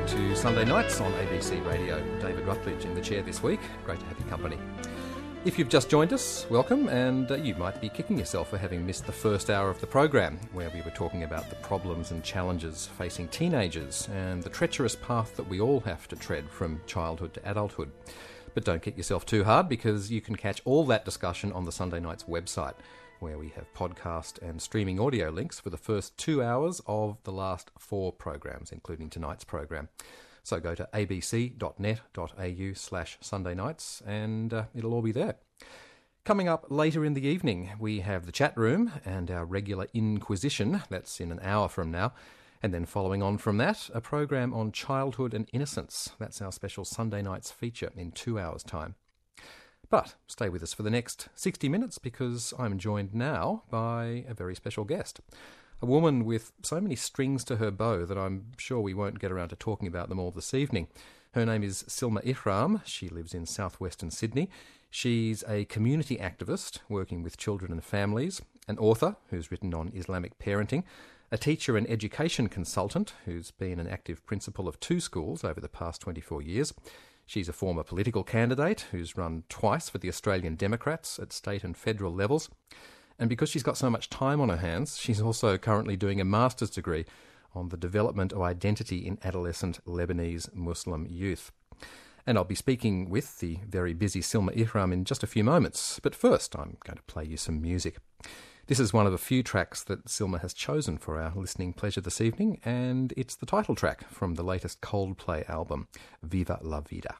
to Sunday Nights on ABC Radio. David Rutledge in the chair this week. Great to have your company. If you've just joined us, welcome, and you might be kicking yourself for having missed the first hour of the program, where we were talking about the problems and challenges facing teenagers and the treacherous path that we all have to tread from childhood to adulthood. But don't kick yourself too hard, because you can catch all that discussion on the Sunday Nights website, where we have podcast and streaming audio links for the first 2 hours of the last 4 programs, including tonight's program. So go to abc.net.au/Sunday Nights and it'll all be there. Coming up later in the evening, we have the chat room and our regular Inquisition. That's in an hour from now. And then following on from that, a program on childhood and innocence. That's our special Sunday Nights feature in 2 hours' time. But stay with us for the next 60 minutes, because I'm joined now by a very special guest. A woman with so many strings to her bow that I'm sure we won't get around to talking about them all this evening. Her name is Silma Ihram. She lives in southwestern Sydney. She's a community activist working with children and families, an author who's written on Islamic parenting, a teacher and education consultant who's been an active principal of 2 schools over the past 24 years. She's a former political candidate who's run twice for the Australian Democrats at state and federal levels. And because she's got so much time on her hands, she's also currently doing a master's degree on the development of identity in adolescent Lebanese Muslim youth. And I'll be speaking with the very busy Silma Ihram in just a few moments. But first, I'm going to play you some music. This is one of a few tracks that Silma has chosen for our listening pleasure this evening, and it's the title track from the latest Coldplay album, Viva la Vida.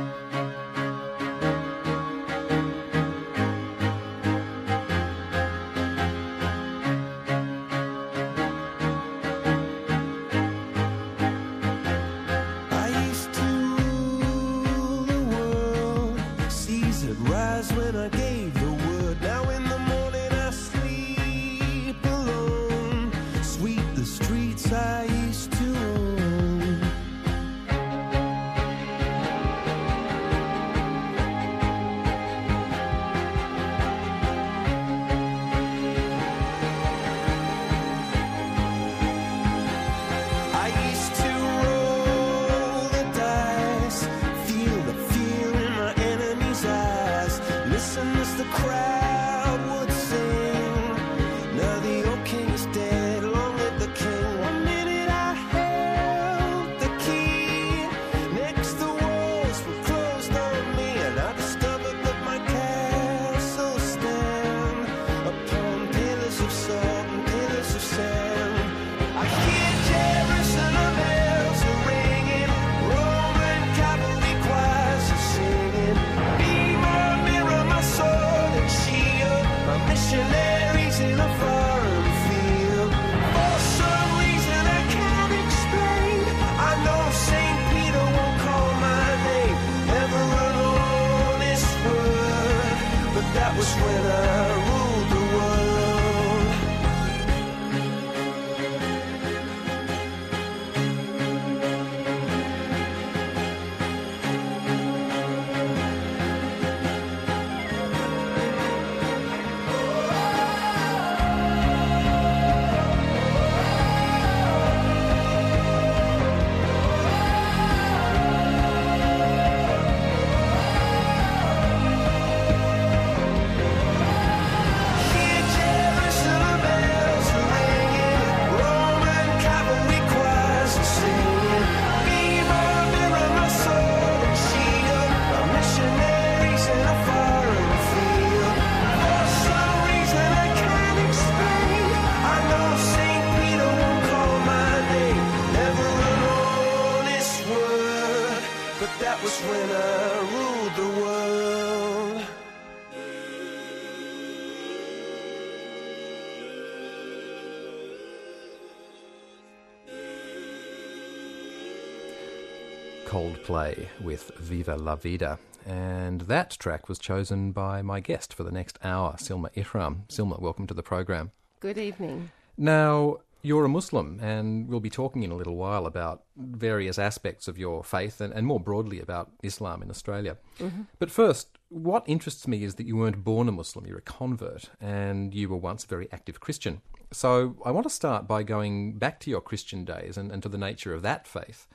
Coldplay with Viva la Vida. And that track was chosen by my guest for the next hour, Silma Ihram. Silma, welcome to the program. Good evening. Now, you're a Muslim, and we'll be talking in a little while about various aspects of your faith and more broadly about Islam in Australia. Mm-hmm. But first, what interests me is that you weren't born a Muslim, you're a convert, and you were once a very active Christian. So I want to start by going back to your Christian days and to the nature of that faith.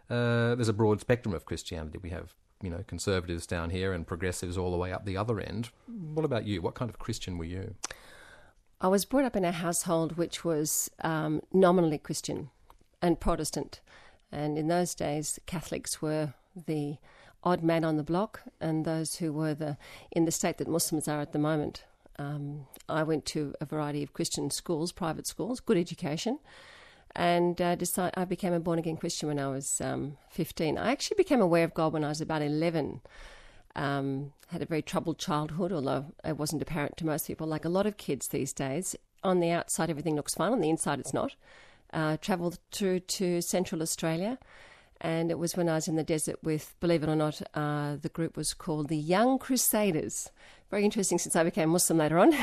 there's a broad spectrum of Christianity. We have, conservatives down here and progressives all the way up the other end. What about you? What kind of Christian were you? I was brought up in a household which was nominally Christian and Protestant. And in those days, Catholics were the odd man on the block, and those who were in the state that Muslims are at the moment. I went to a variety of Christian schools, private schools, good education, and I became a born-again Christian when I was 15. I actually became aware of God when I was about 11. Had a very troubled childhood, although it wasn't apparent to most people. Like a lot of kids these days, on the outside everything looks fine, on the inside it's not. Travelled through to Central Australia, and it was when I was in the desert with, believe it or not, the group was called the Young Crusaders. Very interesting since I became Muslim later on.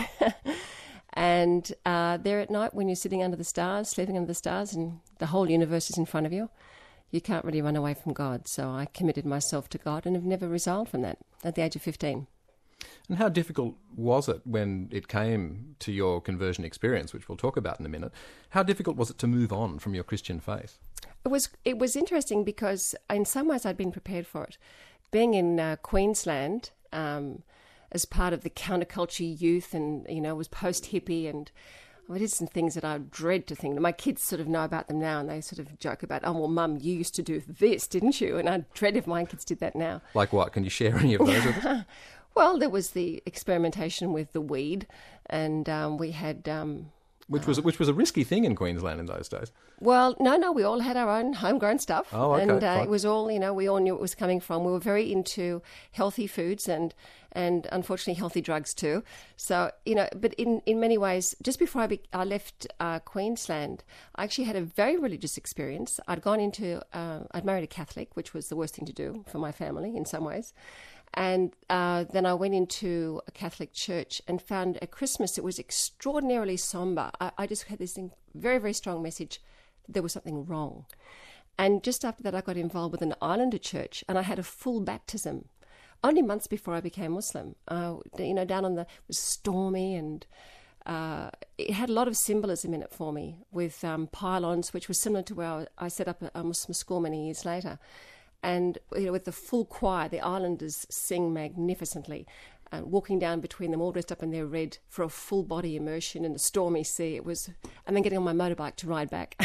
And there at night, when you're sitting under the stars, sleeping under the stars, and the whole universe is in front of you, you can't really run away from God. So I committed myself to God and have never resiled from that at the age of 15. And how difficult was it when it came to your conversion experience, which we'll talk about in a minute? How difficult was it to move on from your Christian faith? It was interesting because in some ways I'd been prepared for it. Being in Queensland as part of the counterculture youth, and was post-hippie, and I did some things that I dread to think. My kids sort of know about them now, and they sort of joke about, oh, well, Mum, you used to do this, didn't you? And I dread if my kids did that now. Like what? Can you share any of those with us? Well, there was the experimentation with the weed, and we had... Which was a risky thing in Queensland in those days. Well, no, we all had our own homegrown stuff. Oh, okay. And it was all, we all knew it was coming from. We were very into healthy foods and unfortunately healthy drugs too. So, but in many ways, just before I left Queensland, I actually had a very religious experience. I'd married a Catholic, which was the worst thing to do for my family in some ways. And then I went into a Catholic church and found at Christmas it was extraordinarily somber. I just had this very, very strong message that there was something wrong. And just after that, I got involved with an Islander church, and I had a full baptism only months before I became Muslim. It was stormy, and it had a lot of symbolism in it for me, with pylons, which was similar to where I set up a Muslim school many years later. And with the full choir, the Islanders sing magnificently, walking down between them, all dressed up in their red for a full body immersion in the stormy sea. And then getting on my motorbike to ride back.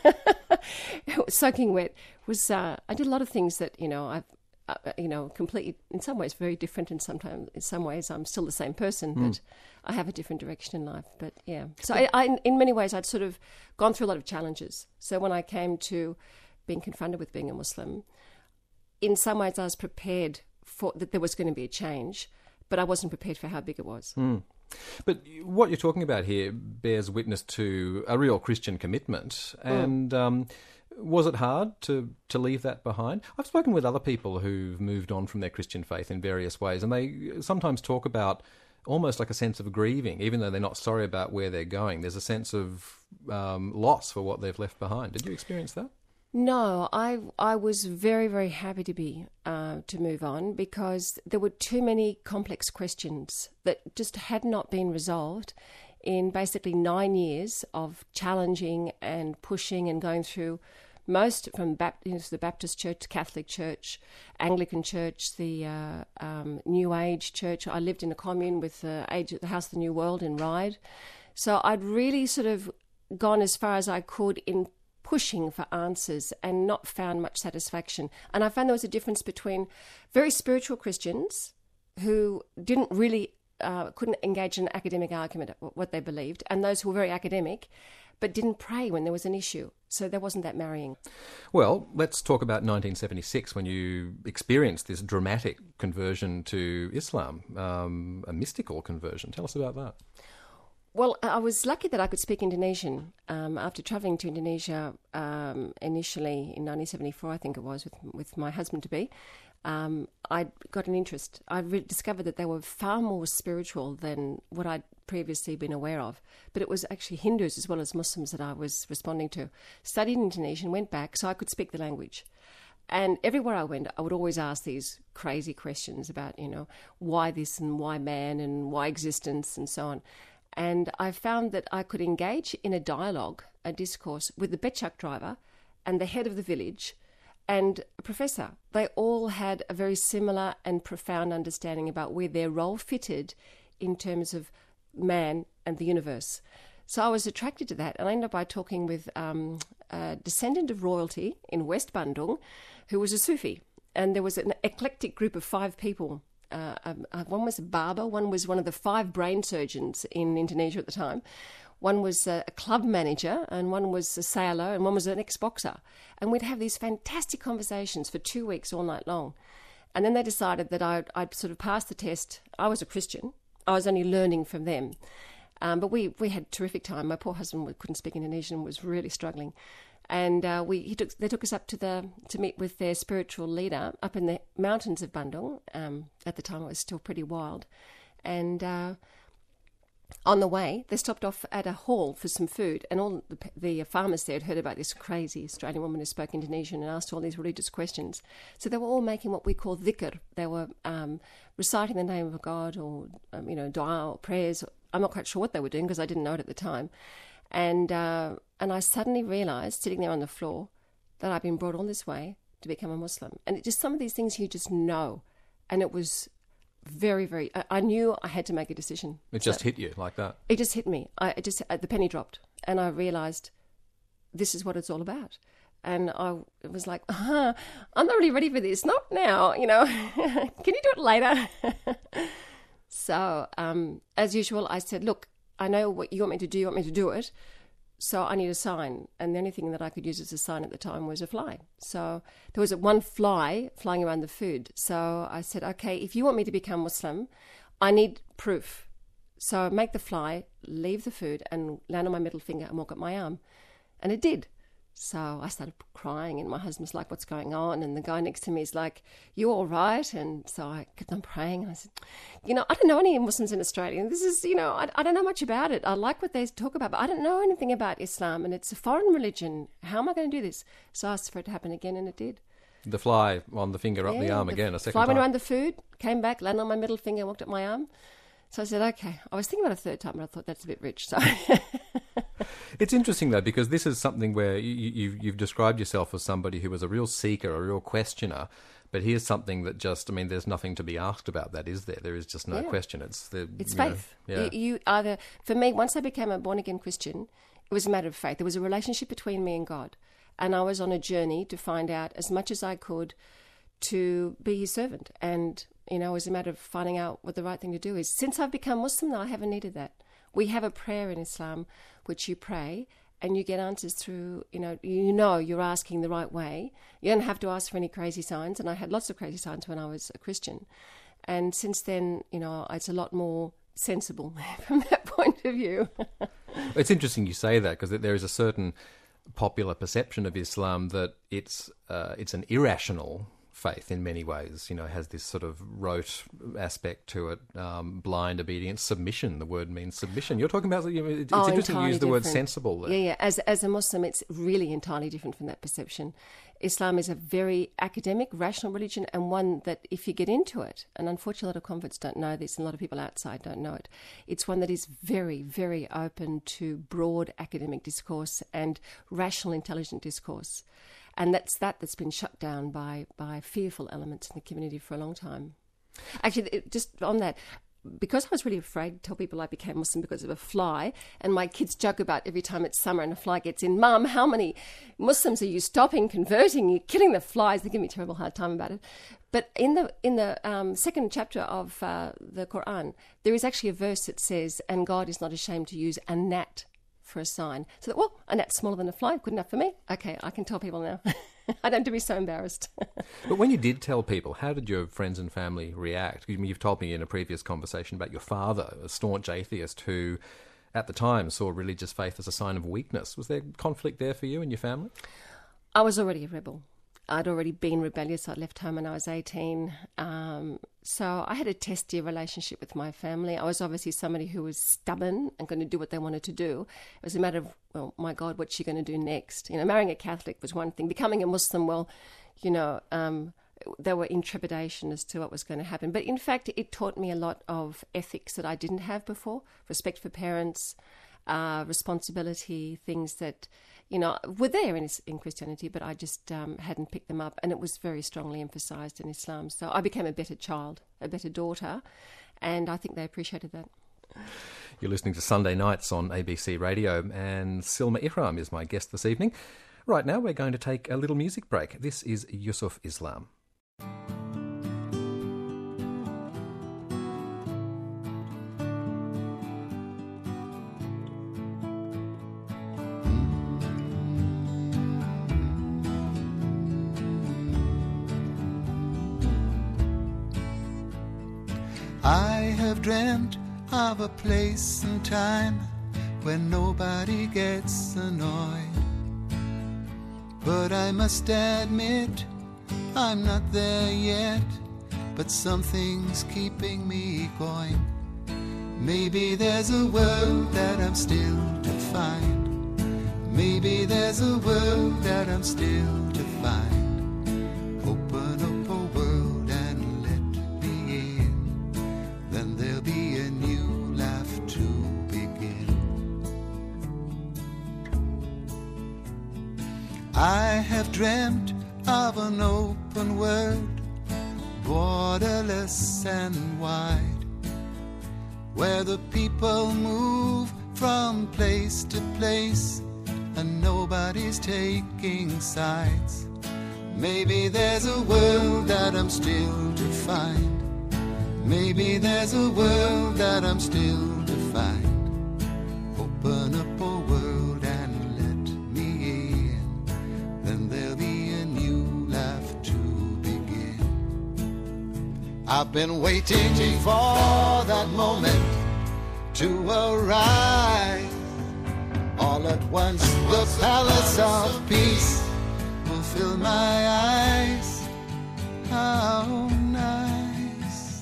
It was soaking wet. I did a lot of things that completely, in some ways, very different, and sometimes in some ways I'm still the same person, but I have a different direction in life. But yeah, so I in many ways I'd sort of gone through a lot of challenges. So when I came to being confronted with being a Muslim, in some ways, I was prepared for that there was going to be a change, but I wasn't prepared for how big it was. But what you're talking about here bears witness to a real Christian commitment. And was it hard to leave that behind? I've spoken with other people who've moved on from their Christian faith in various ways, and they sometimes talk about almost like a sense of grieving, even though they're not sorry about where they're going. There's a sense of loss for what they've left behind. Did you experience that? No, I was very, very happy to move on, because there were too many complex questions that just had not been resolved in basically 9 years of challenging and pushing and going through most from the Baptist Church, Catholic Church, Anglican Church, the New Age Church. I lived in a commune with the House of the New World in Ryde. So I'd really sort of gone as far as I could in pushing for answers and not found much satisfaction. And I found there was a difference between very spiritual Christians who didn't really, couldn't engage in an academic argument at what they believed, and those who were very academic but didn't pray when there was an issue. So there wasn't that marrying. Well, let's talk about 1976, when you experienced this dramatic conversion to Islam, a mystical conversion. Tell us about that. Well, I was lucky that I could speak Indonesian. After travelling to Indonesia initially in 1974, I think it was, with my husband-to-be, I got an interest. I discovered that they were far more spiritual than what I'd previously been aware of. But it was actually Hindus as well as Muslims that I was responding to. Studied Indonesian, went back so I could speak the language. And everywhere I went, I would always ask these crazy questions about, why this and why man and why existence and so on. And I found that I could engage in a dialogue, a discourse with the Becak driver and the head of the village, and a professor. They all had a very similar and profound understanding about where their role fitted in terms of man and the universe. So I was attracted to that, and I ended up by talking with a descendant of royalty in West Bandung who was a Sufi. And there was an eclectic group of 5 people. One was a barber, one was one of the 5 brain surgeons in Indonesia at the time, one was a club manager, and one was a sailor, and one was an ex-boxer. And we'd have these fantastic conversations for 2 weeks all night long. And then they decided that I'd sort of passed the test. I was a Christian. I was only learning from them. But we had a terrific time. My poor husband couldn't speak Indonesian, was really struggling. And they took us up to meet with their spiritual leader up in the mountains of Bandung. At the time, it was still pretty wild. And on the way, they stopped off at a hall for some food, and all the farmers there had heard about this crazy Australian woman who spoke Indonesian and asked all these religious questions. So they were all making what we call dhikr. They were reciting the name of God, or dua or prayers. I'm not quite sure what they were doing because I didn't know it at the time. And I suddenly realised, sitting there on the floor, that I'd been brought all this way to become a Muslim. And just some of these things you just know. And it was very, very... I knew I had to make a decision. It just hit you like that? It just hit me. The penny dropped. And I realised this is what it's all about. And I was like, I'm not really ready for this. Not now, Can you do it later? So, as usual, I said, look, I know what you want me to do. You want me to do it. So I need a sign. And the only thing that I could use as a sign at the time was a fly. So there was one fly flying around the food. So I said, okay, if you want me to become Muslim, I need proof. So make the fly, leave the food, and land on my middle finger and walk up my arm. And it did. So I started crying, and my husband's like, what's going on? And the guy next to me is like, you all right? And so I kept on praying, and I said, I don't know any Muslims in Australia. And this is, I don't know much about it. I like what they talk about, but I don't know anything about Islam, and it's a foreign religion. How am I going to do this? So I asked for it to happen again, and it did. The fly on the finger up the arm again, a second fly time. Went around the food, came back, landed on my middle finger, walked up my arm. So I said, okay. I was thinking about a third time, but I thought that's a bit rich. So... It's interesting, though, because this is something where you've described yourself as somebody who was a real seeker, a real questioner, but here's something that there's nothing to be asked about that, is there? There is just no question. It's faith. Yeah. You either, for me, once I became a born-again Christian, it was a matter of faith. There was a relationship between me and God, and I was on a journey to find out as much as I could to be his servant. And, it was a matter of finding out what the right thing to do is. Since I've become Muslim, I haven't needed that. We have a prayer in Islam which you pray and you get answers through, you're asking the right way. You don't have to ask for any crazy signs. And I had lots of crazy signs when I was a Christian. And since then, it's a lot more sensible from that point of view. It's interesting you say that, because there is a certain popular perception of Islam that it's an irrational faith in many ways, has this sort of rote aspect to it, blind obedience, submission. The word means submission. You're talking about, it's interesting you use the word sensible there. Yeah. As a Muslim, it's really entirely different from that perception. Islam is a very academic, rational religion, and one that if you get into it, and unfortunately a lot of converts don't know this, and a lot of people outside don't know it, it's one that is very, very open to broad academic discourse and rational, intelligent discourse. And that's been shut down by fearful elements in the community for a long time. Actually, just on that, because I was really afraid to tell people I became Muslim because of a fly, and my kids joke about every time it's summer and a fly gets in, Mum, how many Muslims are you stopping, converting? You're killing the flies. They give me a terrible hard time about it. But in the second chapter of the Quran, there is actually a verse that says, and God is not ashamed to use a gnat for a sign. So that, a gnat's smaller than a fly, good enough for me. Okay, I can tell people now. I don't have to be so embarrassed. But when you did tell people, how did your friends and family react? You've told me in a previous conversation about your father, a staunch atheist who, at the time, saw religious faith as a sign of weakness. Was there conflict there for you and your family? I was already a rebel. I'd already been rebellious. I left home when I was 18. So I had a testy relationship with my family. I was obviously somebody who was stubborn and going to do what they wanted to do. It was a matter of, well, my God, what's she going to do next? Marrying a Catholic was one thing. Becoming a Muslim, there were in trepidation as to what was going to happen. But in fact, it taught me a lot of ethics that I didn't have before. Respect for parents, responsibility, things that, were there in Christianity, but I just hadn't picked them up, and it was very strongly emphasised in Islam. So I became a better child, a better daughter, and I think they appreciated that. You're listening to Sunday Nights on ABC Radio, and Silma Ihram is my guest this evening. Right now, we're going to take a little music break. This is Yusuf Islam. I have dreamt of a place and time where nobody gets annoyed. But I must admit, I'm not there yet, but something's keeping me going. Maybe there's a world that I'm still to find. Maybe there's a world that I'm still to find. Open up a world and let me in. Then there'll be a new life to begin. I have dreamt of an open world, borderless and wide, where the people move from place to place and nobody's taking sides. Maybe there's a world that I'm still to find. Maybe there's a world that I'm still to find. Open up a world and let me in. Then there'll be a new life to begin. I've been waiting for that moment to arrive. All at once the palace of peace will fill my eyes. How nice.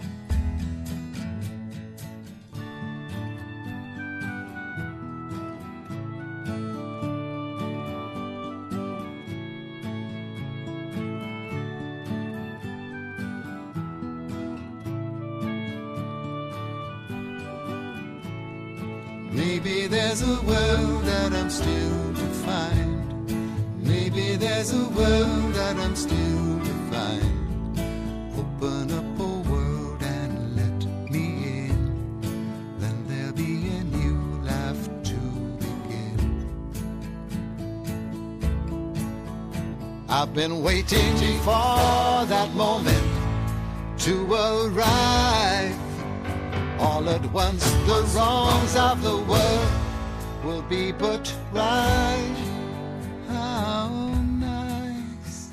Maybe there's a world that I'm still to find. Maybe there's a world that I'm still to find. Open up a world and let me in. Then there'll be a new life to begin. I've been waiting for that moment to arrive. All at once the wrongs of the world will be put right. How nice.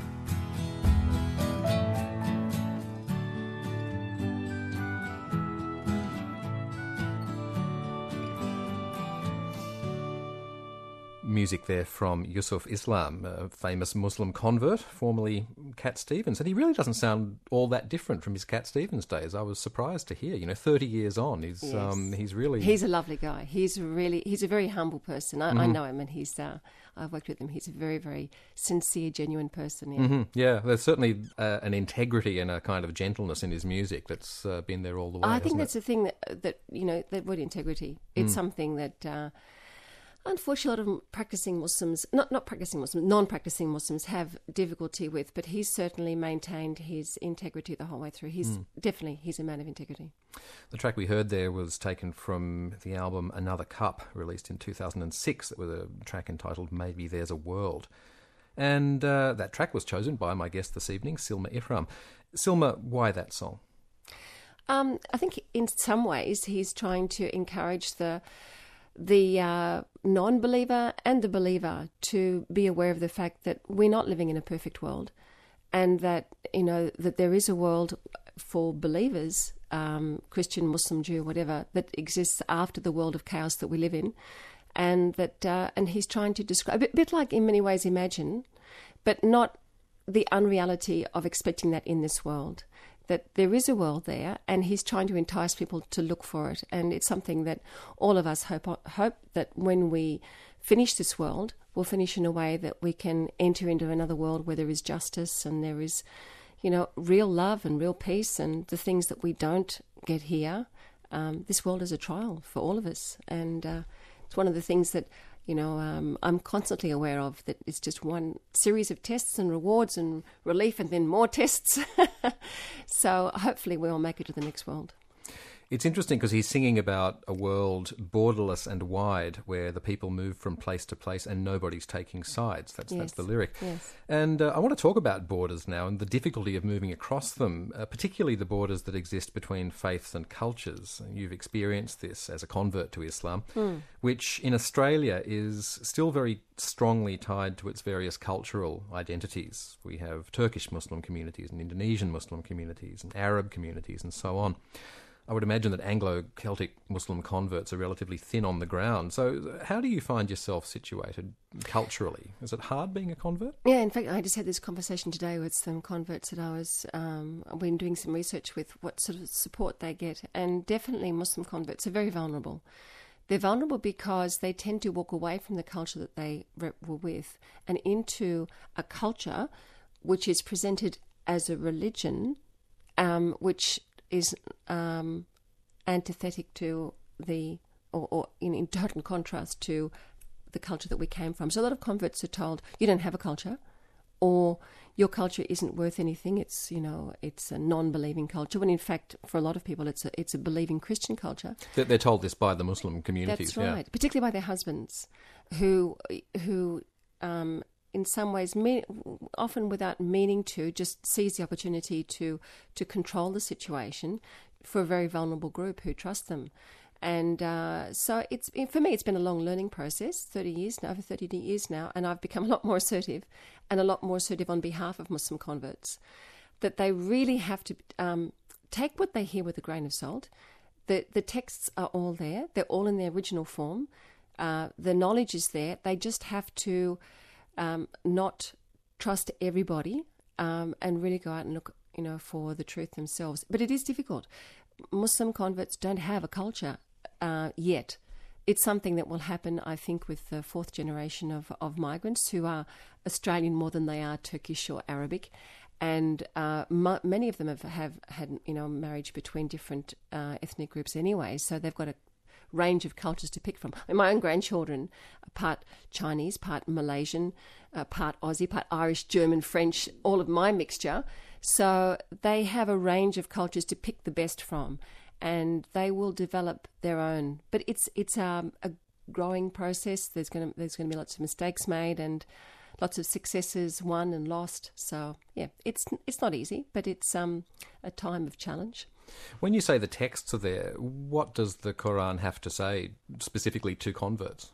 Music there from Yusuf Islam, a famous Muslim convert, formerly Cat Stevens. And he really doesn't sound all that different from his Cat Stevens days. I was surprised to hear, 30 years on. He's really... He's a lovely guy. He's a very humble person. I know him, and I've worked with him. He's a very, very sincere, genuine person. Yeah, Yeah, there's certainly an integrity and a kind of gentleness in his music that's been there all the way. I think that's the thing that that word integrity. It's something that... unfortunately, a lot of practicing Muslims, not practicing Muslims, non-practicing Muslims have difficulty with, but he's certainly maintained his integrity the whole way through. He's a man of integrity. The track we heard there was taken from the album Another Cup, released in 2006, with a track entitled Maybe There's a World. And that track was chosen by my guest this evening, Silma Ihram. Silma, why that song? I think in some ways he's trying to encourage the non-believer and the believer to be aware of the fact that we're not living in a perfect world, and that that there is a world for believers, Christian, Muslim, Jew, whatever, that exists after the world of chaos that we live in, and that and he's trying to describe a bit like in many ways Imagine, but not the unreality of expecting that in this world. That there is a world there, and he's trying to entice people to look for it. And it's something that all of us hope that when we finish this world, we'll finish in a way that we can enter into another world where there is justice and there is, real love and real peace and the things that we don't get here. This world is a trial for all of us. And it's one of the things that, I'm constantly aware of that it's just one series of tests and rewards and relief and then more tests. So hopefully we'll make it to the next world. It's interesting because he's singing about a world borderless and wide where the people move from place to place and nobody's taking sides. That's the lyric. Yes. And I want to talk about borders now and the difficulty of moving across them, particularly the borders that exist between faiths and cultures. You've experienced this as a convert to Islam, which in Australia is still very strongly tied to its various cultural identities. We have Turkish Muslim communities and Indonesian Muslim communities and Arab communities and so on. I would imagine that Anglo-Celtic Muslim converts are relatively thin on the ground. So how do you find yourself situated culturally? Is it hard being a convert? Yeah, in fact, I just had this conversation today with some converts that I've been doing some research with what sort of support they get. And definitely Muslim converts are very vulnerable. They're vulnerable because they tend to walk away from the culture that they were with and into a culture which is presented as a religion, which is antithetic to or in total contrast to the culture that we came from. So a lot of converts are told, you don't have a culture, or your culture isn't worth anything. It's a non-believing culture. When in fact, for a lot of people, it's a believing Christian culture. They're told this by the Muslim communities. That's right, particularly by their husbands, who in some ways, often without meaning to, just seize the opportunity to control the situation for a very vulnerable group who trust them. And so for me, it's been a long learning process, over 30 years now, and I've become a lot more assertive on behalf of Muslim converts, that they really have to take what they hear with a grain of salt. The texts are all there. They're all in their original form. The knowledge is there. They just have to not trust everybody and really go out and look, for the truth themselves. But it is difficult. Muslim converts don't have a culture yet. It's something that will happen, I think, with the fourth generation of migrants who are Australian more than they are Turkish or Arabic. And many of them have had marriage between different ethnic groups anyway, so they've got a range of cultures to pick from. I mean, my own grandchildren are part Chinese, part Malaysian, part Aussie, part Irish, German, French, all of my mixture. So they have a range of cultures to pick the best from, and they will develop their own. But it's a growing process. There's going to be lots of mistakes made and lots of successes won and lost. So yeah, it's not easy, but it's a time of challenge. When you say the texts are there, what does the Quran have to say specifically to converts?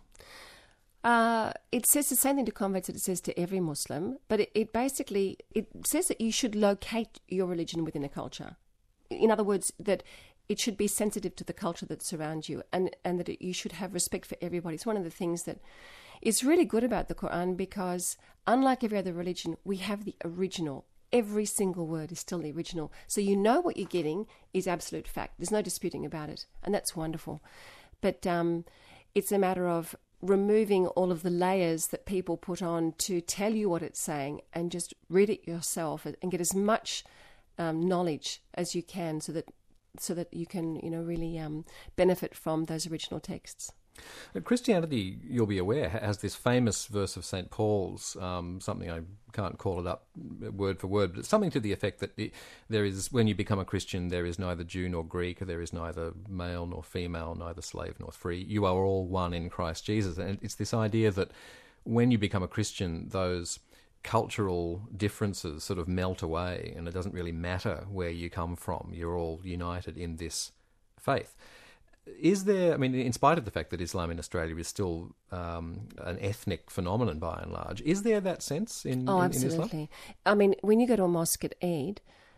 It says the same thing to converts that it says to every Muslim, but it basically says that you should locate your religion within a culture. In other words, that it should be sensitive to the culture that surrounds you, and that you should have respect for everybody. It's one of the things that is really good about the Quran, because unlike every other religion, we have the original. Every single word is still the original. So what you're getting is absolute fact. There's no disputing about it. And that's wonderful. But it's a matter of removing all of the layers that people put on to tell you what it's saying, and just read it yourself and get as much knowledge as you can so that you can really benefit from those original texts. Christianity, you'll be aware, has this famous verse of St. Paul's, something I can't call it up word for word, but it's something to the effect that there is, when you become a Christian, there is neither Jew nor Greek, there is neither male nor female, neither slave nor free. You are all one in Christ Jesus. And it's this idea that when you become a Christian, those cultural differences sort of melt away, and it doesn't really matter where you come from. You're all united in this faith. Is there, in spite of the fact that Islam in Australia is still an ethnic phenomenon by and large, is there that sense in Islam? Absolutely. When you go to a mosque at Eid,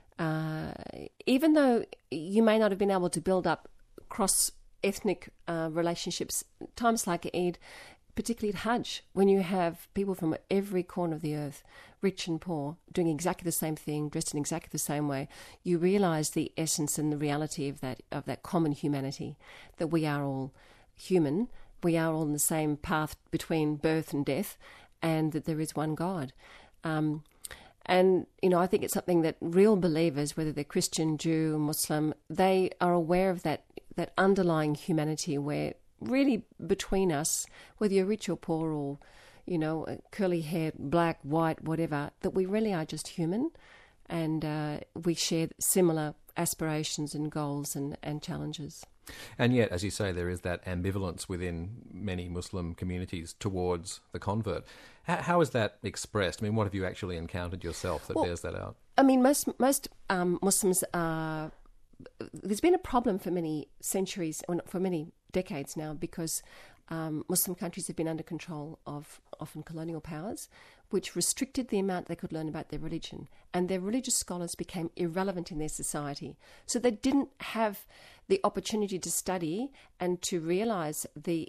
even though you may not have been able to build up cross-ethnic relationships, times like Eid, particularly at Hajj, when you have people from every corner of the earth, rich and poor, doing exactly the same thing, dressed in exactly the same way, you realise the essence and the reality of that common humanity, that we are all human, we are all on the same path between birth and death, and that there is one God. And, I think it's something that real believers, whether they're Christian, Jew, Muslim, they are aware of that underlying humanity where really between us, whether you're rich or poor or, you know, curly hair, black, white, whatever, that we really are just human, and we share similar aspirations and goals and challenges. And yet, as you say, there is that ambivalence within many Muslim communities towards the convert. How is that expressed? I mean, what have you actually encountered yourself that bears that out? I mean, most Muslims are... There's been a problem for many centuries, or for many decades now, because Muslim countries have been under control of often colonial powers, which restricted the amount they could learn about their religion, and their religious scholars became irrelevant in their society. So they didn't have the opportunity to study and to realise the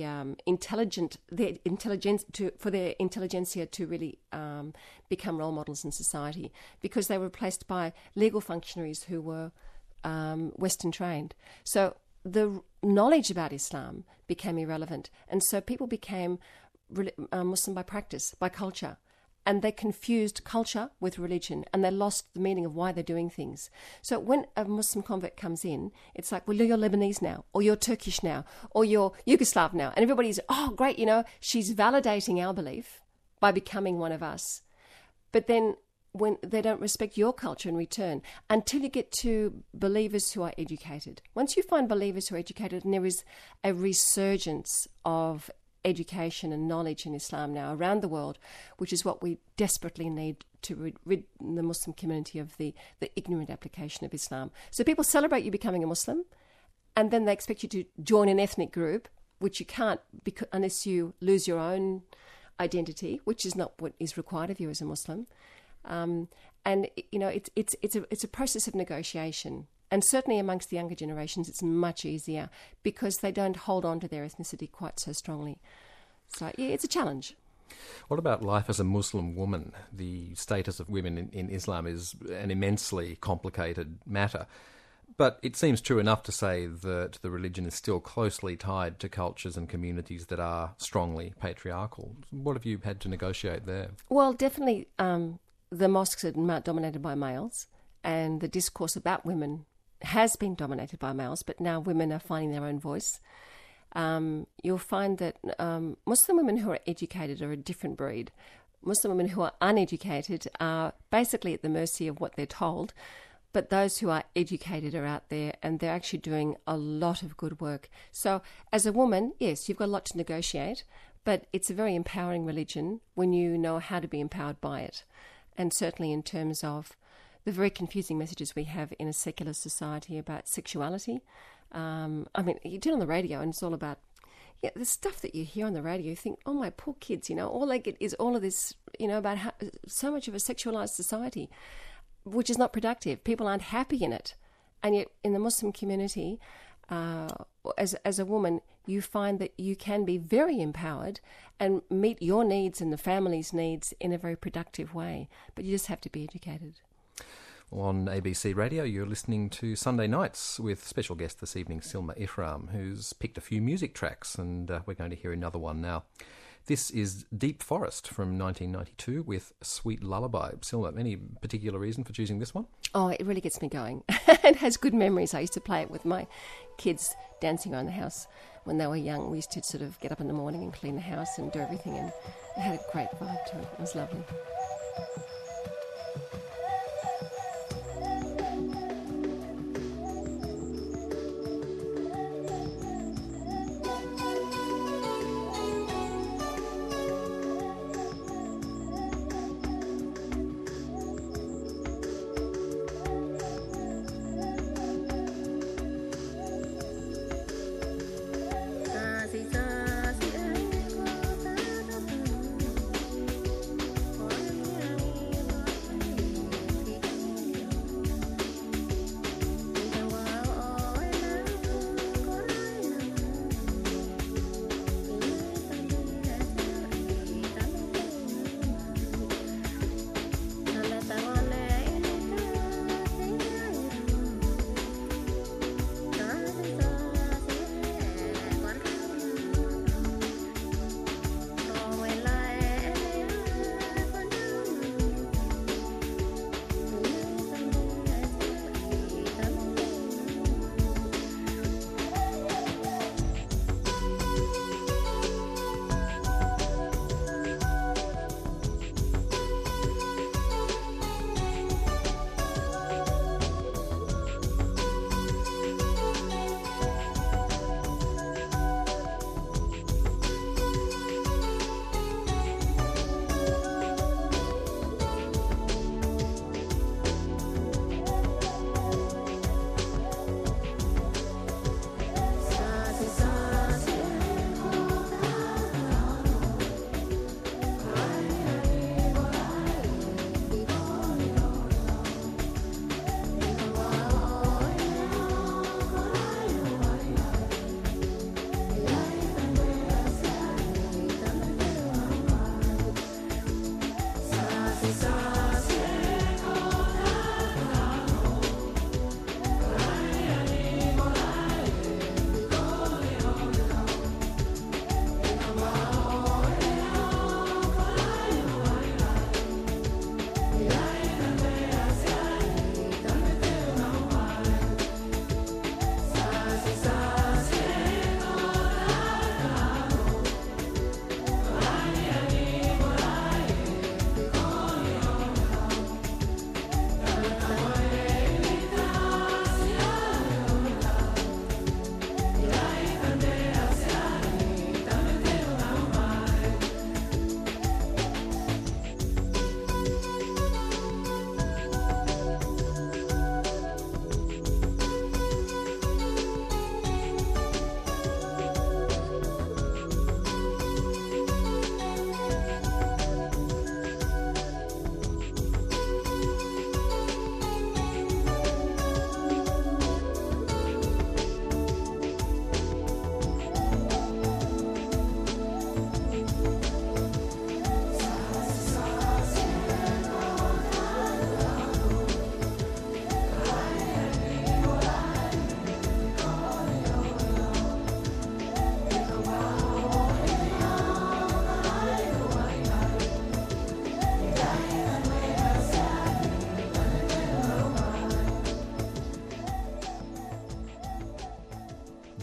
intelligence for their intelligentsia to really become role models in society, because they were replaced by legal functionaries who were Western trained. So the knowledge about Islam became irrelevant, and so people became Muslim by practice, by culture, and they confused culture with religion, and they lost the meaning of why they're doing things. So when a Muslim convert comes in, it's like, well, you're Lebanese now, or you're Turkish now, or you're Yugoslav now, and everybody's, oh, great, you know, she's validating our belief by becoming one of us. But then when they don't respect your culture in return, until you get to believers who are educated. Once you find believers who are educated, and there is a resurgence of education and knowledge in Islam now around the world, which is what we desperately need to rid the Muslim community of the ignorant application of Islam. So people celebrate you becoming a Muslim, and then they expect you to join an ethnic group, which you can't unless you lose your own identity, which is not what is required of you as a Muslim. And you know, it's a process of negotiation, and certainly amongst the younger generations, it's much easier because they don't hold on to their ethnicity quite so strongly. So yeah, it's a challenge. What about life as a Muslim woman? The status of women in Islam is an immensely complicated matter, but it seems true enough to say that the religion is still closely tied to cultures and communities that are strongly patriarchal. What have you had to negotiate there? Well, definitely. The mosques are dominated by males, and the discourse about women has been dominated by males, but now women are finding their own voice. You'll find that Muslim women who are educated are a different breed. Muslim women who are uneducated are basically at the mercy of what they're told, but those who are educated are out there, and they're actually doing a lot of good work. So as a woman, yes, you've got a lot to negotiate, but it's a very empowering religion when you know how to be empowered by it. And certainly in terms of the very confusing messages we have in a secular society about sexuality. I mean, you turn on the radio and it's all about, the stuff that you hear on the radio, you think, oh, my poor kids, you know, all they get is all of this, you know, about how, so much of a sexualized society, which is not productive. People aren't happy in it. And yet in the Muslim community, as a woman, you find that you can be very empowered and meet your needs and the family's needs in a very productive way. But you just have to be educated. On ABC Radio, you're listening to Sunday Nights with special guest this evening, Silma Ihram, who's picked a few music tracks, and we're going to hear another one now. This is Deep Forest from 1992 with Sweet Lullaby. Silma, any particular reason for choosing this one? Oh, it really gets me going. It has good memories. I used to play it with my kids dancing around the house when they were young. We used to sort of get up in the morning and clean the house and do everything, and it had a great vibe to it. It was lovely.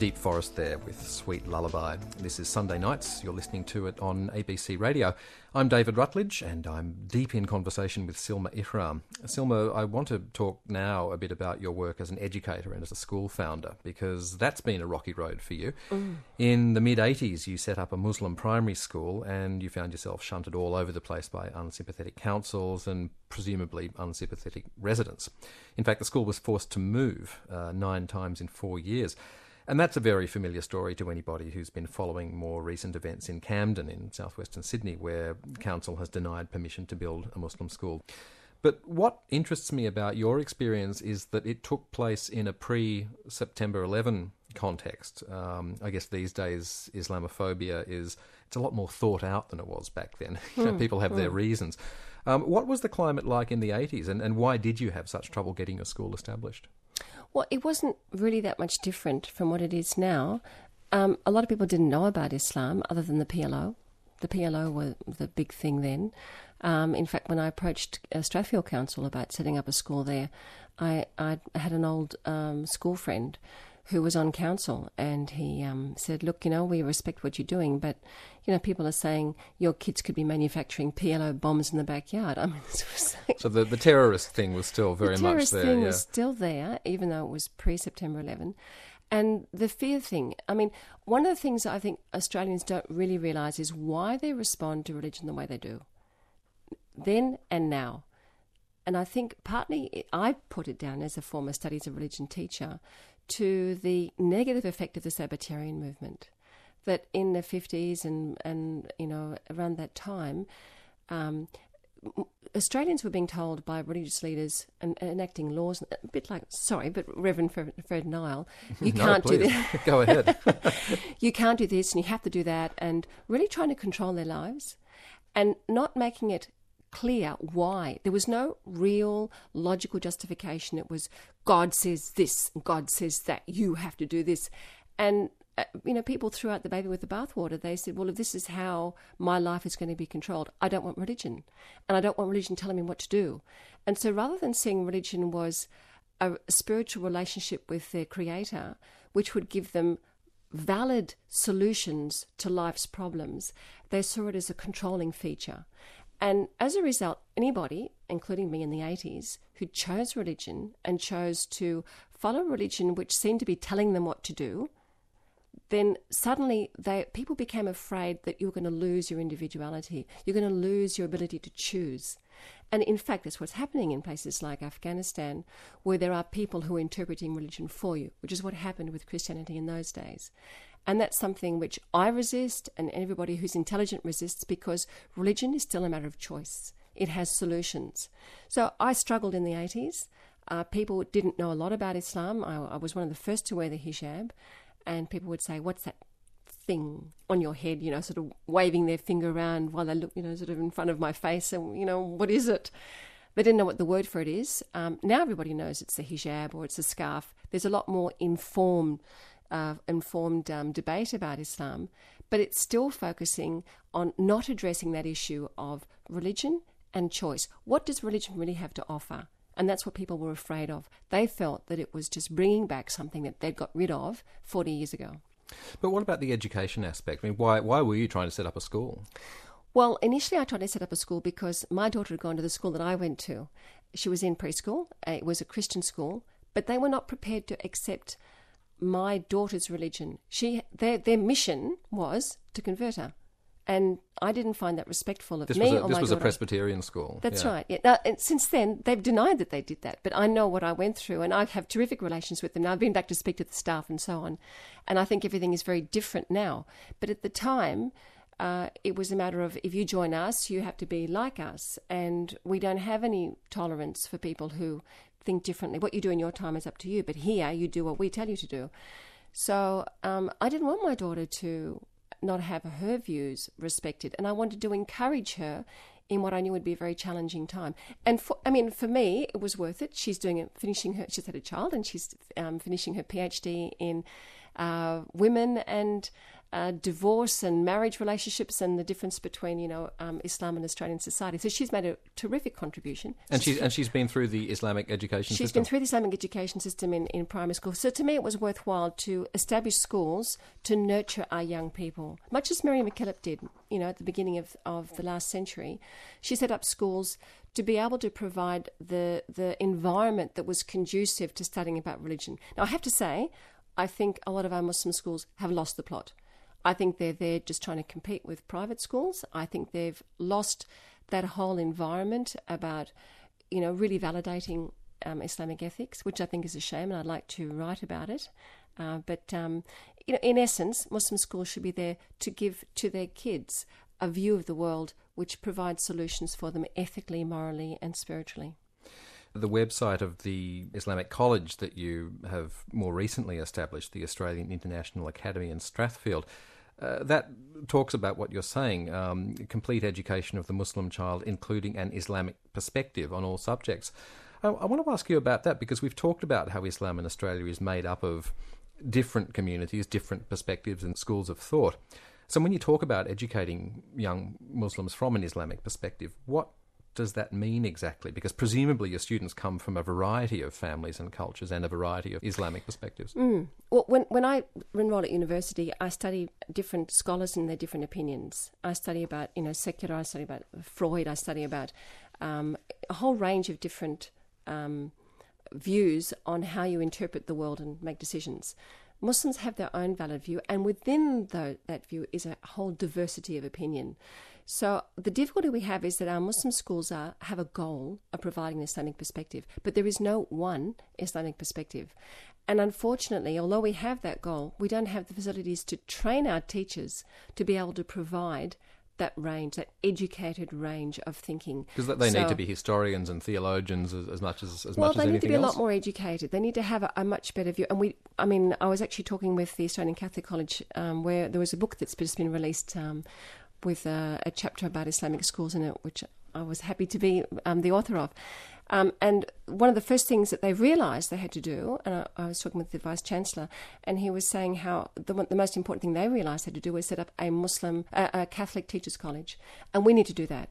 Deep Forest there with Sweet Lullaby. This is Sunday Nights. You're listening to it on ABC Radio. I'm David Rutledge, and I'm deep in conversation with Silma Ihram. Silma, I want to talk now a bit about your work as an educator and as a school founder, because that's been a rocky road for you. In the mid-80s, you set up a Muslim primary school, and you found yourself shunted all over the place by unsympathetic councils and presumably unsympathetic residents. In fact, the school was forced to move 9 times in 4 years. And that's a very familiar story to anybody who's been following more recent events in Camden in southwestern Sydney, where council has denied permission to build a Muslim school. But what interests me about your experience is that it took place in a pre-September 11 context. I guess these days Islamophobia it's a lot more thought out than it was back then. People have their reasons. What was the climate like in the 80s, and why did you have such trouble getting your school established? Well, it wasn't really that much different from what it is now. A lot of people didn't know about Islam other than the PLO. The PLO were the big thing then. In fact, when I approached Strathfield Council about setting up a school there, I had an old school friend who was on council, and he said, look, we respect what you're doing, but, people are saying your kids could be manufacturing PLO bombs in the backyard. I mean, so the terrorist thing was still very much there. The terrorist thing was still there, even though it was pre-September 11. And the fear thing, one of the things I think Australians don't really realise is why they respond to religion the way they do, then and now. And I think partly I put it down as a former studies of religion teacher to the negative effect of the Sabbatarian movement, that in the 50s and around that time, Australians were being told by religious leaders and enacting laws, a bit like, Reverend Fred Nile, you can't do this. Go ahead. You can't do this and you have to do that, and really trying to control their lives and not making it clear why. There was no real logical justification. It was God says this, God says that, you have to do this. And, people threw out the baby with the bathwater. They said, well, if this is how my life is going to be controlled, I don't want religion. And I don't want religion telling me what to do. And so rather than seeing religion was a spiritual relationship with their creator, which would give them valid solutions to life's problems, they saw it as a controlling feature. And as a result, anybody, including me in the 80s, who chose religion and chose to follow religion which seemed to be telling them what to do, then suddenly people became afraid that you were going to lose your individuality. You're going to lose your ability to choose. And in fact, that's what's happening in places like Afghanistan, where there are people who are interpreting religion for you, which is what happened with Christianity in those days. And that's something which I resist, and everybody who's intelligent resists, because religion is still a matter of choice. It has solutions. So I struggled in the 80s. People didn't know a lot about Islam. I was one of the first to wear the hijab, and people would say, what's that thing on your head, sort of waving their finger around while they look, sort of in front of my face, and, what is it? They didn't know what the word for it is. Now everybody knows it's the hijab or it's a scarf. There's a lot more informed debate about Islam, but it's still focusing on not addressing that issue of religion and choice. What does religion really have to offer? And that's what people were afraid of. They felt that it was just bringing back something that they'd got rid of 40 years ago. But what about the education aspect? Why were you trying to set up a school? Well, initially I tried to set up a school because my daughter had gone to the school that I went to. She was in preschool. It was a Christian school, but they were not prepared to accept my daughter's religion. Their mission was to convert her. And I didn't find that respectful of me or my daughter. This was a Presbyterian school. That's right. Yeah. Now, and since then, they've denied that they did that. But I know what I went through, and I have terrific relations with them. Now, I've been back to speak to the staff and so on. And I think everything is very different now. But at the time, it was a matter of, if you join us, you have to be like us. And we don't have any tolerance for people who think differently. What you do in your time is up to you. But here, you do what we tell you to do. So I didn't want my daughter to not have her views respected, and I wanted to encourage her in what I knew would be a very challenging time. And for me, it was worth it. She's she's had a child, and she's finishing her PhD in women and divorce and marriage relationships and the difference between, Islam and Australian society. So she's made a terrific contribution. And she's been through the Islamic education system? She's been through the Islamic education system in primary school. So to me it was worthwhile to establish schools to nurture our young people, much as Mary MacKillop did, at the beginning of the last century. She set up schools to be able to provide the environment that was conducive to studying about religion. Now, I have to say, I think a lot of our Muslim schools have lost the plot. I think they're there just trying to compete with private schools. I think they've lost that whole environment about, really validating Islamic ethics, which I think is a shame, and I'd like to write about it. But in essence, Muslim schools should be there to give to their kids a view of the world which provides solutions for them ethically, morally and spiritually. The website of the Islamic College that you have more recently established, the Australian International Academy in Strathfield, that talks about what you're saying, complete education of the Muslim child, including an Islamic perspective on all subjects. I want to ask you about that, because we've talked about how Islam in Australia is made up of different communities, different perspectives and schools of thought. So when you talk about educating young Muslims from an Islamic perspective, what does that mean exactly? Because presumably your students come from a variety of families and cultures and a variety of Islamic perspectives. Well, when I enroll at university, I study different scholars and their different opinions. I study about, secular, I study about Freud, I study about a whole range of different views on how you interpret the world and make decisions. Muslims have their own valid view, and within that view is a whole diversity of opinion. So the difficulty we have is that our Muslim schools have a goal of providing an Islamic perspective, but there is no one Islamic perspective. And unfortunately, although we have that goal, we don't have the facilities to train our teachers to be able to provide that range, that educated range of thinking. Because they need to be historians and theologians as much as anything else? Well, they need to be a lot more educated. They need to have a much better view. And I was actually talking with the Australian Catholic College where there was a book that's just been released with a chapter about Islamic schools in it, which I was happy to be the author of. And one of the first things that they realised they had to do, and I was talking with the Vice-Chancellor, and he was saying how the most important thing they realised they had to do was set up a Catholic Teachers College. And we need to do that,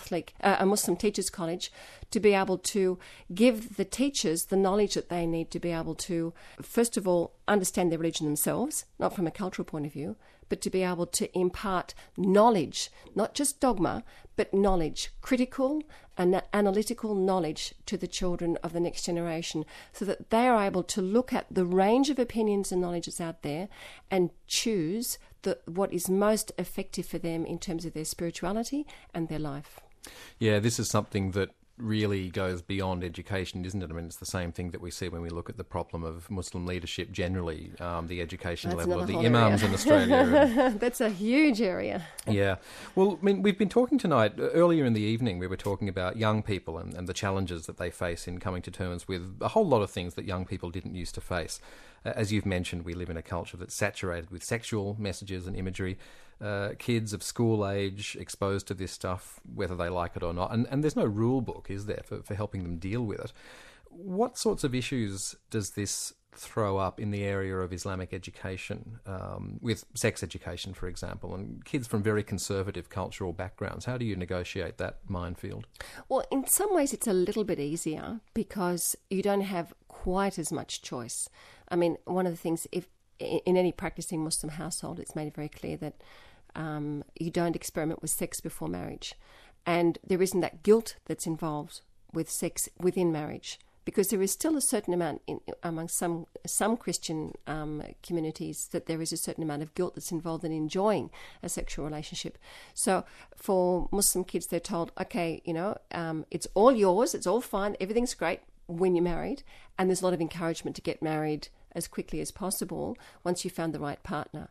a Muslim Teachers College, to be able to give the teachers the knowledge that they need to be able to, first of all, understand their religion themselves, not from a cultural point of view, but to be able to impart knowledge, not just dogma, but knowledge, critical and analytical knowledge to the children of the next generation, so that they are able to look at the range of opinions and knowledge that's out there and choose what is most effective for them in terms of their spirituality and their life. Yeah, this is something that really goes beyond education, isn't it? I mean, it's the same thing that we see when we look at the problem of Muslim leadership generally, the education level of the imams in Australia. That's a huge area. Yeah. Well, I mean, we've been talking tonight, earlier in the evening, we were talking about young people and the challenges that they face in coming to terms with a whole lot of things that young people didn't used to face. As you've mentioned, we live in a culture that's saturated with sexual messages and imagery. Kids of school age exposed to this stuff, whether they like it or not. And there's no rule book, is there, for helping them deal with it. What sorts of issues does this throw up in the area of Islamic education, with sex education, for example, and kids from very conservative cultural backgrounds? How do you negotiate that minefield? Well, in some ways it's a little bit easier because you don't have quite as much choice. I mean, one of the things, if in any practicing Muslim household, it's made very clear that you don't experiment with sex before marriage. And there isn't that guilt that's involved with sex within marriage, because there is still a certain amount among some Christian communities that there is a certain amount of guilt that's involved in enjoying a sexual relationship. So for Muslim kids, they're told, okay, it's all yours, it's all fine, everything's great when you're married, and there's a lot of encouragement to get married as quickly as possible once you've found the right partner.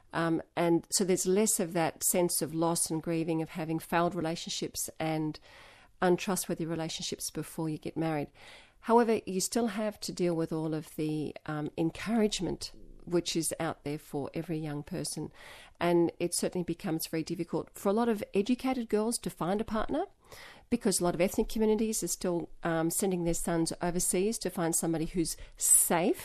And so there's less of that sense of loss and grieving of having failed relationships and untrustworthy relationships before you get married. However, you still have to deal with all of the encouragement which is out there for every young person. And it certainly becomes very difficult for a lot of educated girls to find a partner, because a lot of ethnic communities are still sending their sons overseas to find somebody who's safe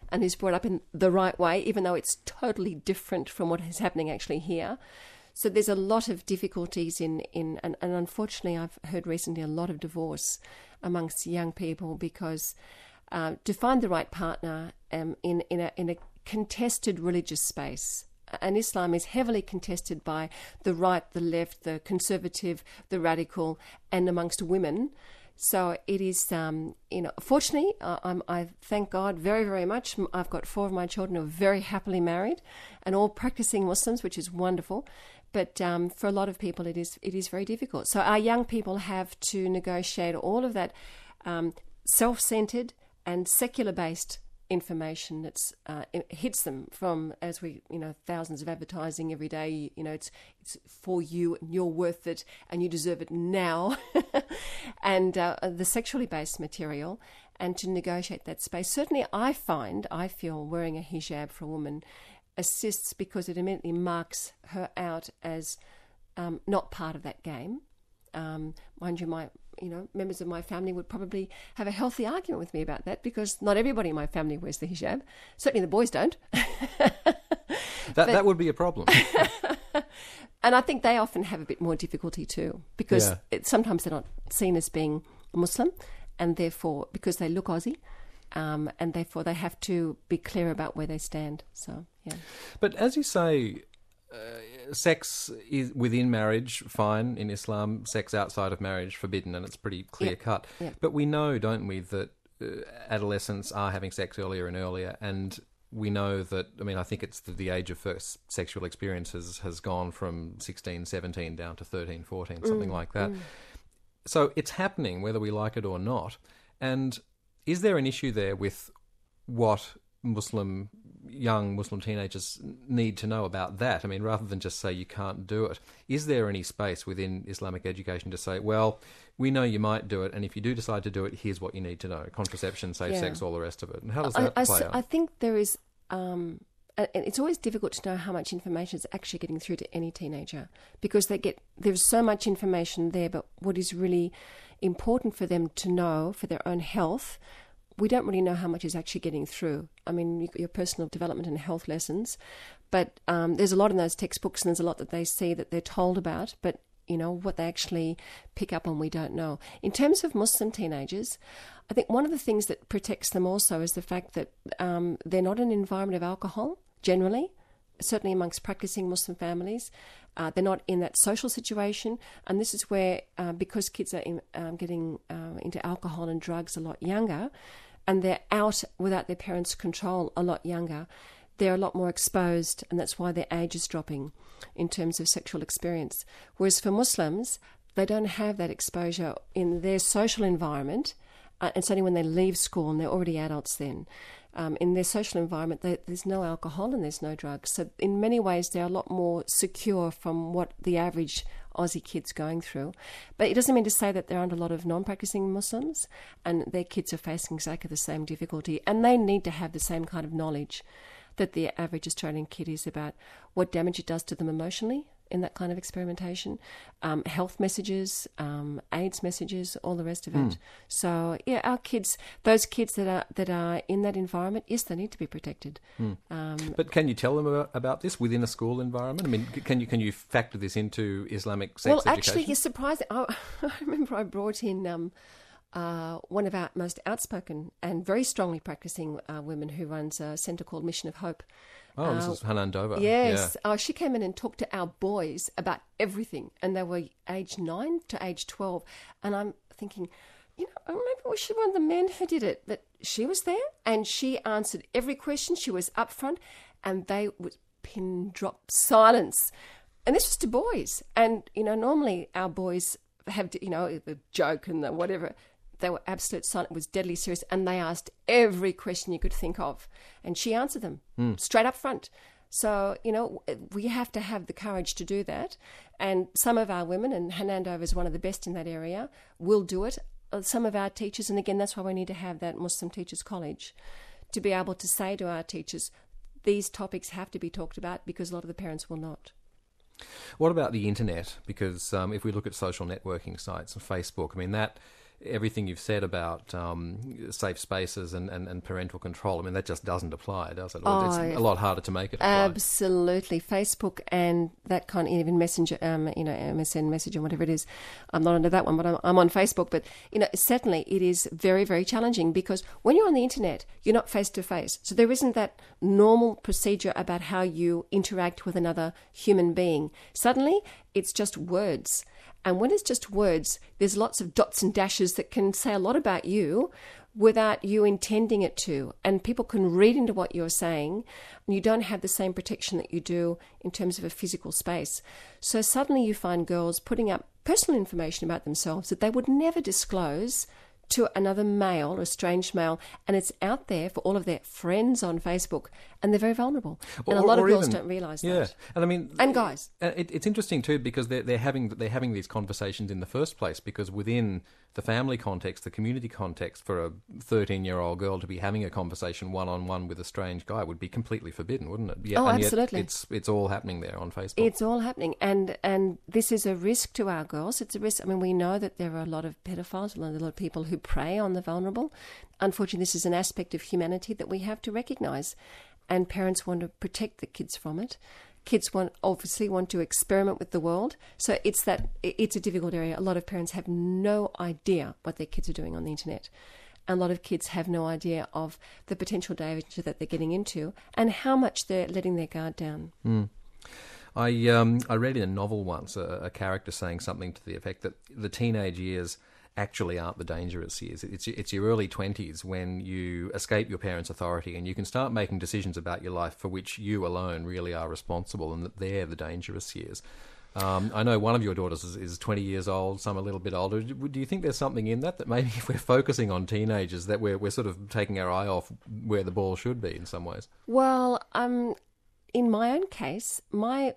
and who's brought up in the right way, even though it's totally different from what is happening actually here. So there's a lot of difficulties and unfortunately I've heard recently a lot of divorce amongst young people because to find the right partner in a contested religious space, and Islam is heavily contested by the right, the left, the conservative, the radical, and amongst women. So it is, fortunately, I thank God very, very much. I've got 4 of my children who are very happily married and all practicing Muslims, which is wonderful. But for a lot of people, it is very difficult. So our young people have to negotiate all of that self-centered and secular-based information that's it hits them from, as we, thousands of advertising every day. It's for you and you're worth it and you deserve it now, and the sexually based material, and to negotiate that space. Certainly, I feel wearing a hijab for a woman assists because it immediately marks her out as not part of that game. Mind you, members of my family would probably have a healthy argument with me about that because not everybody in my family wears the hijab. Certainly the boys don't. That would be a problem. And I think they often have a bit more difficulty too because sometimes they're not seen as being Muslim, and therefore, because they look Aussie, and therefore they have to be clear about where they stand. So, yeah. But as you say, sex is within marriage, fine in Islam. Sex outside of marriage, forbidden, and it's pretty clear cut. Yeah. But we know, don't we, that adolescents are having sex earlier and earlier, and we know that, I think it's the age of first sexual experiences has gone from 16, 17 down to 13, 14, something like that. So it's happening whether we like it or not. And is there an issue there with what young Muslim teenagers need to know about that? Rather than just say you can't do it, is there any space within Islamic education to say, well, we know you might do it, and if you do decide to do it, here's what you need to know: contraception, safe sex, all the rest of it. And how does that play out? I think there is, and it's always difficult to know how much information is actually getting through to any teenager because there's so much information there, but what is really important for them to know for their own health, we don't really know how much is actually getting through. Your personal development and health lessons, but there's a lot in those textbooks, and there's a lot that they see that they're told about, but what they actually pick up on, we don't know. In terms of Muslim teenagers, I think one of the things that protects them also is the fact that they're not in an environment of alcohol, generally, certainly amongst practicing Muslim families. They're not in that social situation, and this is where, because kids are getting into alcohol and drugs a lot younger, and they're out without their parents' control a lot younger, they're a lot more exposed, and that's why their age is dropping in terms of sexual experience. Whereas for Muslims, they don't have that exposure in their social environment, and it's only when they leave school, and they're already adults then. In their social environment, there's no alcohol and there's no drugs. So in many ways, they're a lot more secure from what the average Aussie kid's going through. But it doesn't mean to say that there aren't a lot of non-practicing Muslims, and their kids are facing exactly the same difficulty, and they need to have the same kind of knowledge that the average Australian kid is about what damage it does to them emotionally in that kind of experimentation, health messages, AIDS messages, all the rest of it. So, yeah, our kids, those kids that are in that environment, yes, they need to be protected. But can you tell them about this within a school environment? Can you factor this into Islamic sex education? Well, actually, you're surprised. I remember I brought in one of our most outspoken and very strongly practicing women who runs a centre called Mission of Hope. Oh, this is Hanan Dover. Yes. Yeah. She came in and talked to our boys about everything, and they were age 9 to age 12. And I'm thinking, maybe we should want the men who did it. But she was there, and she answered every question. She was up front, and they would pin drop silence. And this was to boys. And, normally our boys have, the joke and the whatever. They were absolute silent. It was deadly serious, and they asked every question you could think of, and she answered them straight up front. So, we have to have the courage to do that. And some of our women, and Hanan Dover is one of the best in that area, will do it. Some of our teachers, and again, that's why we need to have that Muslim Teachers College, to be able to say to our teachers, these topics have to be talked about, because a lot of the parents will not. What about the internet? Because if we look at social networking sites and Facebook, that everything you've said about safe spaces and parental control, I mean, that just doesn't apply, does it? It's a lot harder to make it apply. Absolutely. Facebook and that kind of, even Messenger, MSN Messenger, whatever it is. I'm not under that one, but I'm on Facebook. But, certainly it is very, very challenging because when you're on the internet, you're not face to face. So there isn't that normal procedure about how you interact with another human being. Suddenly, it's just words. And when it's just words, there's lots of dots and dashes that can say a lot about you without you intending it to. And people can read into what you're saying, and you don't have the same protection that you do in terms of a physical space. So suddenly you find girls putting up personal information about themselves that they would never disclose to another male or a strange male, and it's out there for all of their friends on Facebook, and they're very vulnerable. And a lot of girls don't realise that. Yeah, and I mean, and guys, it's interesting too because they're having these conversations in the first place because within the family context, the community context, for a 13-year-old girl to be having a conversation one-on-one with a strange guy would be completely forbidden, wouldn't it? Yeah, absolutely. Yet it's all happening there on Facebook. It's all happening, and this is a risk to our girls. It's a risk. I mean, we know that there are a lot of pedophiles, a lot of people who prey on the vulnerable. Unfortunately, this is an aspect of humanity that we have to recognise, and parents want to protect the kids from it. Kids obviously want to experiment with the world, so it's a difficult area. A lot of parents have no idea what their kids are doing on the internet. And a lot of kids have no idea of the potential danger that they're getting into and how much they're letting their guard down. Mm. I read in a novel once a character saying something to the effect that the teenage years actually aren't the dangerous years. It's your early 20s when you escape your parents' authority and you can start making decisions about your life for which you alone really are responsible, and that they're the dangerous years. I know one of your daughters is 20 years old, some a little bit older. Do you think there's something in that maybe if we're focusing on teenagers that we're sort of taking our eye off where the ball should be in some ways? Well, in my own case, my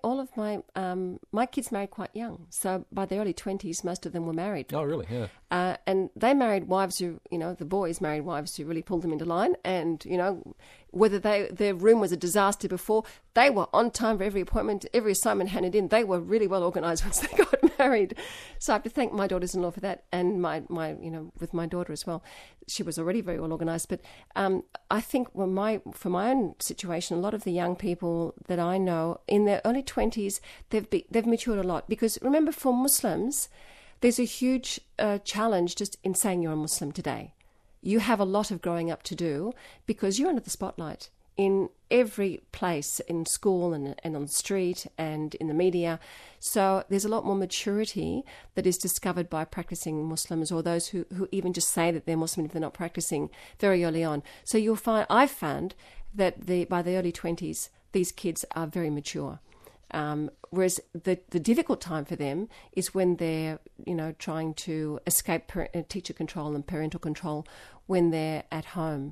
kids married quite young. So by the early 20s, most of them were married. Oh, really? Yeah. And they married wives who, the boys married wives who really pulled them into line. And, whether their room was a disaster before, they were on time for every appointment, every assignment handed in. They were really well organised once they got married. So I have to thank my daughters-in-law for that, and my with my daughter as well. She was already very well organised. But I think for my own situation, a lot of the young people that I know in their early 20s, they've matured a lot. Because remember, for Muslims, there's a huge challenge just in saying you're a Muslim today. You have a lot of growing up to do because you're under the spotlight in every place, in school and on the street and in the media. So there's a lot more maturity that is discovered by practicing Muslims, or those who even just say that they're Muslim if they're not practicing, very early on. So I've found that by the early 20s, these kids are very mature. Whereas the difficult time for them is when they're, trying to escape teacher control and parental control when they're at home,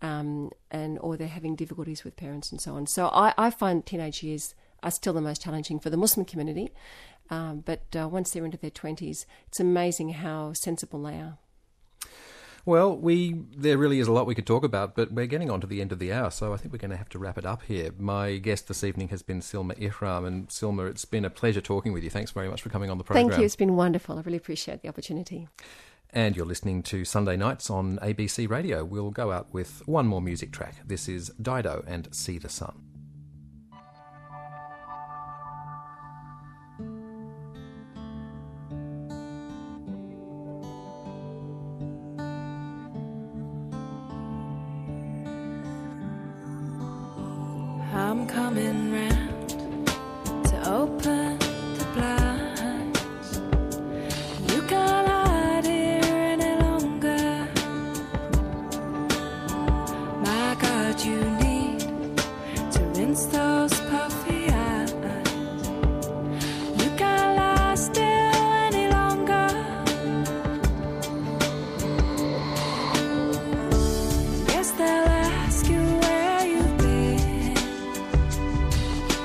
or they're having difficulties with parents and so on. So I find teenage years are still the most challenging for the Muslim community. But once they're into their 20s, it's amazing how sensible they are. Well, there really is a lot we could talk about, but we're getting on to the end of the hour, so I think we're going to have to wrap it up here. My guest this evening has been Silma Ihram, and Silma, it's been a pleasure talking with you. Thanks very much for coming on the program. Thank you. It's been wonderful. I really appreciate the opportunity. And you're listening to Sunday Nights on ABC Radio. We'll go out with one more music track. This is Dido and See the Sun. I'm coming round to open the blinds. You can't hide here any longer. My God, you need to rinse those puffy eyes. You can't lie still any longer. Yes, they'll ask you where you've been.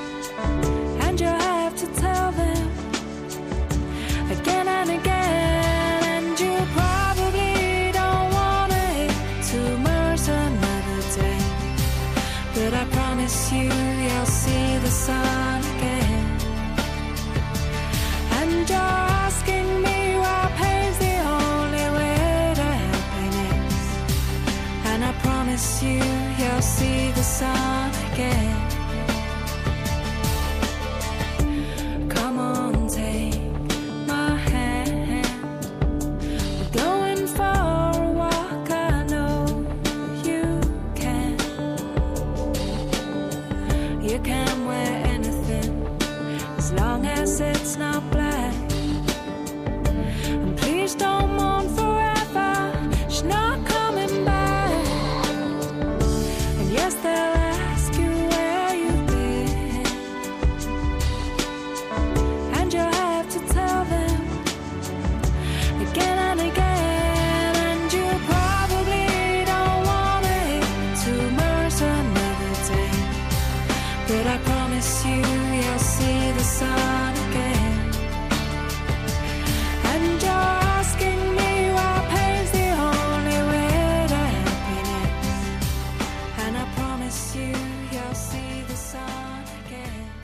I'll see the sun again.